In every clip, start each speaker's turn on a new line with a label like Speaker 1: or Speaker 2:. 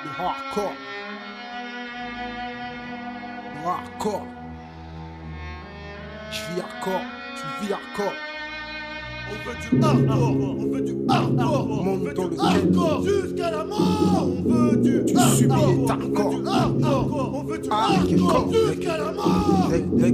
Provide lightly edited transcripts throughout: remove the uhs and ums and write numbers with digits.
Speaker 1: Le hardcore. Le hardcore. Je vis hardcore, tu vis hardcore.
Speaker 2: On veut du hardcore, on veut du hardcore,
Speaker 1: Monte
Speaker 2: on veut
Speaker 1: dans
Speaker 2: du
Speaker 1: le
Speaker 2: hardcore jusqu'à la mort. On veut du
Speaker 1: Tu subis les
Speaker 2: hardcore, on veut du hardcore jusqu'à la mort.
Speaker 1: Dès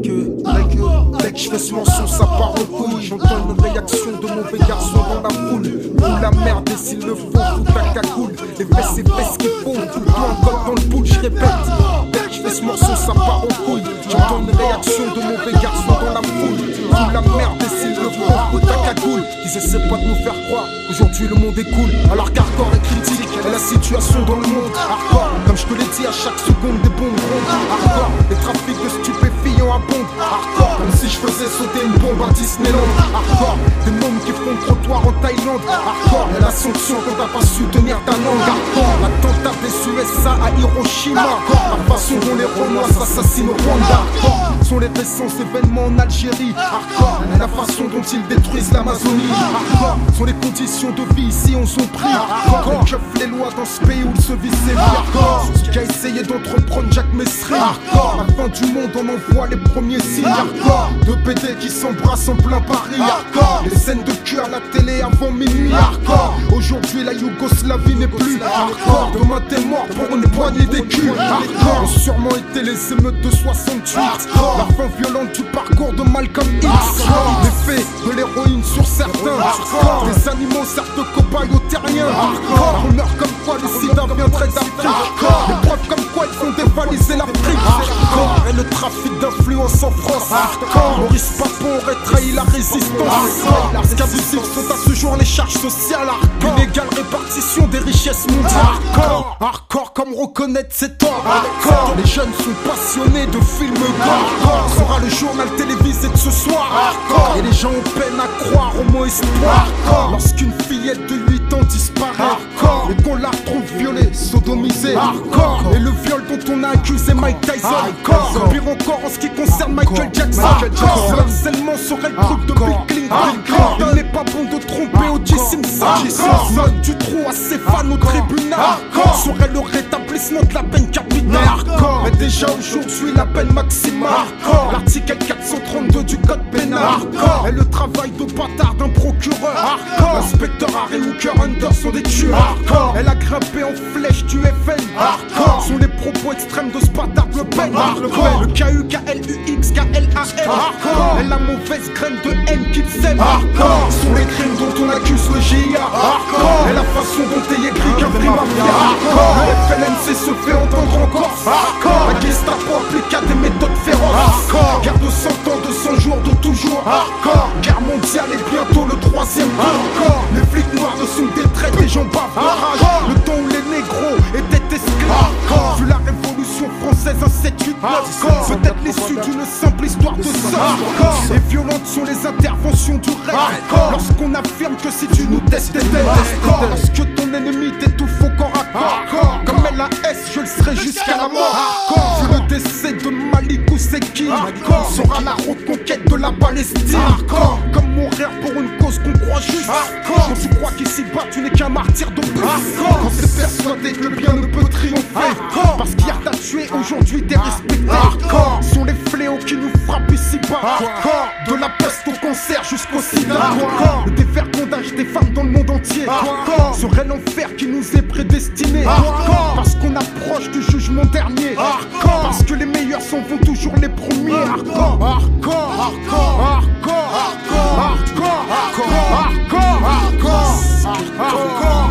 Speaker 1: que je fais ce morceau, ça part en couille. J'entends une réaction de mauvais garçon dans la foule. Fous la merde et s'il le faut, fous ta cagoule. Les fesses, c'est ce qu'il faut. Fous-toi un code dans le boule, je répète. Dès que je fais ce morceau, ça part en couille. J'entends une réaction de mauvais garçon dans la foule. Fous la merde et s'il le faut, fous ta cagoule. Ils essaient pas de nous faire croire qu'aujourd'hui le monde est cool. Alors qu'hardcore est critique et la situation dans le monde. Hardcore, comme je te l'ai dit, à chaque seconde des bombes rondes. Hardcore, les trafics de stupéfiants abondent. Hardcore, comme si je faisais sauter une bombe à Disneyland. Hardcore, des mômes qui font le trottoir en Thaïlande. Hardcore, et la sanction quand t'as pas su tenir ta langue. Hardcore, l'attentat des USA à Hiroshima. Hardcore, la façon dont les Renois s'assassinent au Rwanda. Hardcore, sont les récents événements en Algérie. Hardcore, et la façon dont ils détruisent l'Amazonie. Hardcore, sont les conditions de vie ici on s'en prie. Hardcore, on chauffe les lois dans ce pays où il se vit ses vies. Hardcore, ce qui a essayé d'entreprendre Jacques Messry. Hardcore, la fin du monde on en voit les premiers signes. Hardcore, deux PD qui s'embrassent en plein Paris. Hardcore, les scènes de cul à la télé avant minuit. Hardcore, aujourd'hui la Yougoslavie n'est plus. Hardcore, demain t'es mort pour une poignée d'écus. Hardcore, ont sûrement été les émeutes de 68. Hardcore, la fin violente du parcours de Malcolm X. L'effet de l'héroïne sur certains. Hardcore, les animaux servent de cobayes aux terriens. Hardcore, on meurt comme quoi le sida viendrait d'Afrique. Hardcore, les preuves comme quoi ils font dévaliser l'Afrique. Hardcore, et le trafic d'influence en France. Hardcore, Maurice Papon aurait trahi la résistance. Parce qu'abusifs sont à ce jour les charges sociales. Hardcore, inégale répartition des richesses mondiales. Hardcore, hardcore comme reconnaître ses torts. Hardcore, les jeunes sont passionnés de films gore. Hardcore, sera le journal télévisé de ce soir. Hardcore, et les gens ont peine à croire au mot espoir. Hardcore, lorsqu'une fillette de 8 ans disparaît. Hardcore, et qu'on la retrouve violée, sodomisée. Hardcore, et le viol dont on a accusé Mike Tyson. Hardcore, pire encore en ce qui concerne Michael Jackson. Le harcèlement serait le truc de Bill Clinton. Hardcore, il n'est pas bon de tromper O.J. Simpson. Note du trou à ses fans au tribunal. Hardcore, serait le rétablissement de la peine capitale. Hardcore, mais déjà aujourd'hui la peine maximale. Hardcore, l'article 432 du code pénal. Hardcore, et le travail de bâtard d'un procureur. Hardcore, l'inspecteur Harry Hooker Hunter sont des tueurs. Hardcore, elle a grimpé en flèche du FN. Hardcore, sont les propos extrêmes de ce bâtard Le Pen. Hardcore, le KUKLUX KLAM. Hardcore, et la mauvaise graine de haine qu'il sème. Hardcore, sont les crimes dont on accuse le GIA. Hardcore, et la façon dont est écrit qu'un prix mafia. Hardcore, le FLNC se fait entendre encore. Hardcore, la Gestapo appliqua des méthodes féroces. Hardcore, guerre de 100 ans, de 100 jours, de toujours. Hardcore, guerre mondiale et bientôt le 3e. Hardcore, les flics noirs ne sont des traîtres, les gens bavent de rage. Le temps où les négros étaient esclaves. Hardcore, vu la révolution française, un 7-8-9. Peut-être l'issue d'une simple histoire de sang. Et violentes sont les interventions du rêve. Lorsqu'on affirme que si tu nous testes, t'es dead. Lorsque ton ennemi t'étouffe au corps à corps. Comme LAS, je le serai jusqu'à la mort. Vu le décès de Malik Ousseki, sera la reconquête de la Palestine. Comme mourir pour une cause qu'on croit juste. Quand tu crois qu'ici-bas tu n'es qu'un martyr de plus. Quand t'es persuadé que le bien ne peut triompher. Parce qu'hier t'as tué, aujourd'hui t'es respecté. Sont les fléaux qui nous frappent ici-bas. De la peste au cancer jusqu'au sida. Le dévergondage des femmes dans le monde entier. Serait l'enfer qui nous est prédestiné. Parce qu'on approche du jugement dernier. Parce que les meilleurs s'en vont toujours les premiers. Hardcore, hardcore, hardcore, hardcore, hardcore, hardcore, hardcore, hardcore,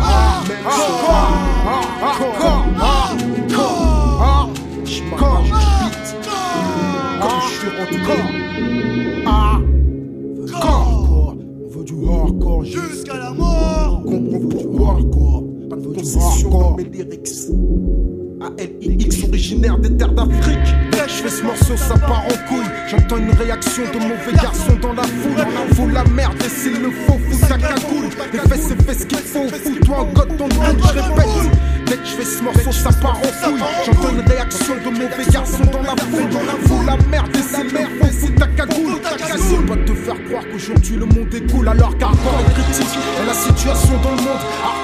Speaker 1: hardcore, hardcore, hardcore, comme je suis hardcore. Hardcore, on veut du hardcore
Speaker 2: jusqu'à la mort.
Speaker 1: Comprends pourquoi hardcore. Pas de concession dans mes lyrics. ALIX originaire des terres d'Afrique. Dès que je fais ce morceau ça part en couille. J'entends une réaction de mauvais garçons dans la foule. Faut la merde et s'il le faut, fous ta cagoule. Les fesses c'est fait ce qu'il faut, fous-toi en code dans le boule. Je répète, dès que je fais ce morceau ça part en couille. J'entends une réaction de mauvais garçons dans la foule. Faut la merde et s'il le faut, fous ta cagoule. J'essaie pas de te faire croire qu'aujourd'hui le monde est cool. Alors qu'hardcore est critique et la situation dans le monde.